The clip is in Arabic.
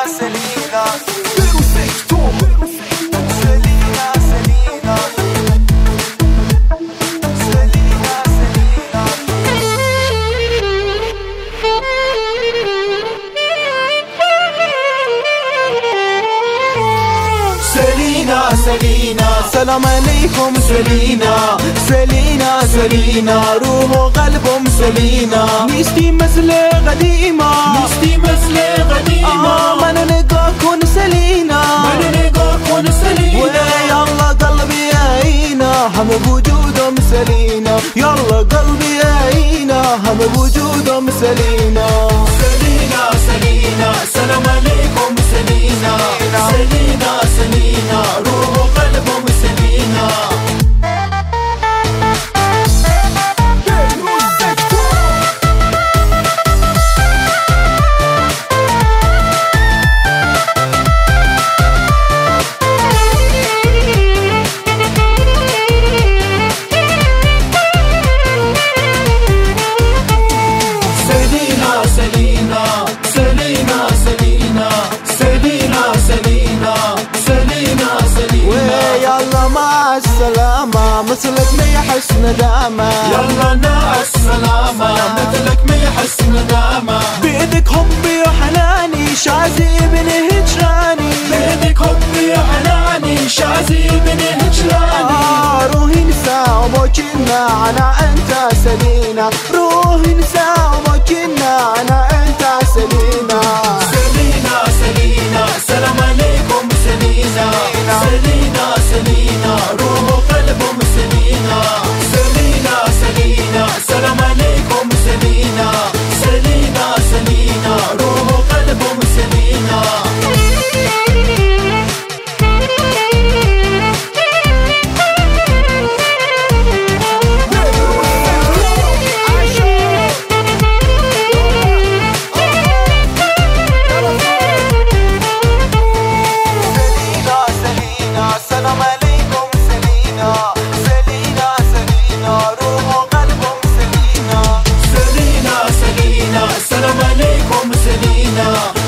Selena. Perfect Tom. Selena, Selena. Selena, Selena. Selena, Selena. سلام عليكم سلينا. سلينا سلينا روح وقلبهم سلينا. نشتي مسلة قديمة. نشتي مسلة قديمة. من نلقاكم سلينا. من نلقاكم سلينا. ويا الله قلبي عينا هم بوجودهم سلينا. يلا قلبي عينا هم بوجودهم سلينا. سلينا سلينا سلام عليكم سلينا. سلينا سلينا روح وقلبهم سلينا. السلامة مثلك ما يحس ندامة. يلا مع السلامة مثلك ما يحس ندامة. بيدك حبي وحناني شازي بني هجراني. بيدك حبي وحناني شازي بني هجراني. روحي نساء وموجنا أنا أنت سلينا. روحي نساء وموجنا أنا أنت سلينا. سلينا سلينا سلام عليكم سلينا. سلينا سلينا روح وقلبهم سلينا. سلينا سلينا سلام عليكم سلينا. سلينا سلينا روح وقلبهم سلينا. سلام عليكم سلينا. سلينا سلينا روح وقلبهم سلينا. سلينا سلينا سلام عليكم سلينا.